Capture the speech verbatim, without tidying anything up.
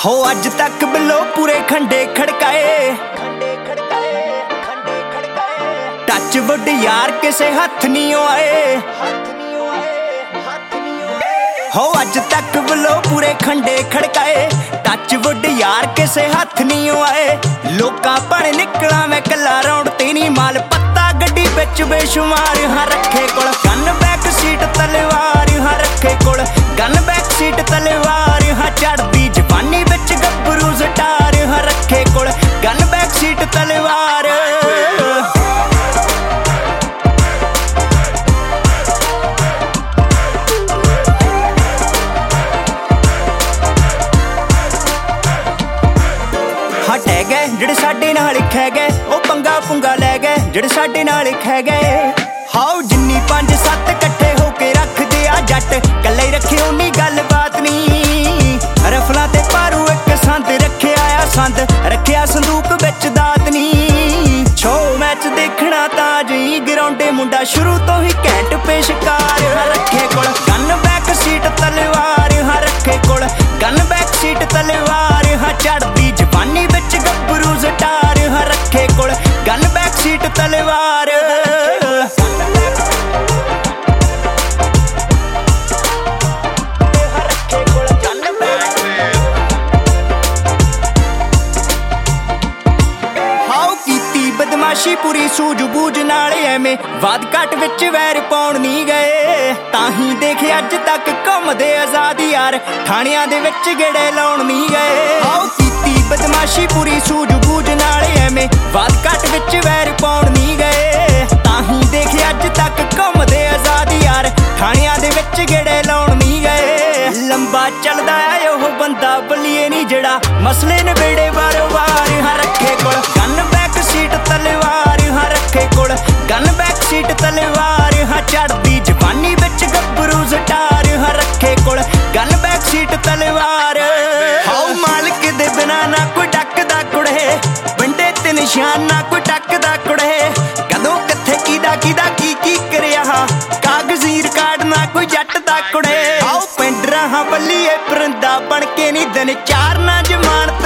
हो अज तक बिलो पूरे खंडे खड़काए, टच वुड यार किसे हथ नहीं आए। हो अज तक बिलो पूरे खंडे खड़काए, टच वुड यार किसे हथ नहीं आए। लोका पण निकला मैं कला रौंड ते नहीं माल पत्ता गड्डी बिच बेशुमार। हाँ रखे कोल गन बैक सीट तलवार, हाँ रखे कोल गन बैक सीट तलवार। हाँ चढ़दी जवानी बिच गब्बरू स्टार, हाँ रखे कोल गन बैक सीट तलवार। हटे गए जिहड़े साडे नाल खै गए, ओ पंगा पुंगा लै गए जिहड़े साडे नाल खै गए। हाओ जिन्नी पंज सत्त कट्ठे होके रखदे आ जट, कल्ले रखे उन्नी गल बात नी। रफलां ते पारू इक संद रखे आया संद, रखिया संदूक बिच दात नी। छो मैच देखना तां जी ग्राउंडे मुंडा शुरू तो ही घैंट पेशकार। हाँ रखे कोल गन बैक सीट तलवार, हाँ रखे कोल गन बैक सीट तलवार। हाँ चढ़दी जवानी बिच गब्बरू स्टार, हाँ रखे कोल गन बैक सीट तलवार। बदमाशी पूरी सूझ-बूझ नाल एवें वाद घट विच वैर पाउण नहीं गए। ताही देखे अज तक घुमदे आजाद यार, थाणियां दे विच गेड़े लाउण नहीं गए। आओ कीती बदमाशी पूरी सूझ-बूझ नाल एवें वाद घट विच वैर पाउण नहीं गए। ताही देखे अज तक घुमदे आजाद यार, थाणियां दे विच गेड़े लाउण नहीं गए। लंबा चलदा है ओह बंदा बल्लिए नहीं जेड़ा मसले नवेड़े वारो वार। हाँ रखे कोल गन बैक सीट तलवार, हाँ रखे कोल गन बैक सीट तलवार। हाँ चढ़दी जवानी बिच गब्बरू स्टार, हाँ रखे कोल गन बैक सीट तलवार। हाओ मालिक दे बिना ना कोई डकदा कुड़े, बंडे ते निशान ना कोई टकदा कुड़े। कदों कित्थे कीदा कीदा की की करिया, कागजी रिकार्ड ना कोई जट दा कुड़े। आओ पिंड रहा बल्लीए परिंदा बन के नी दिन चार ना जमान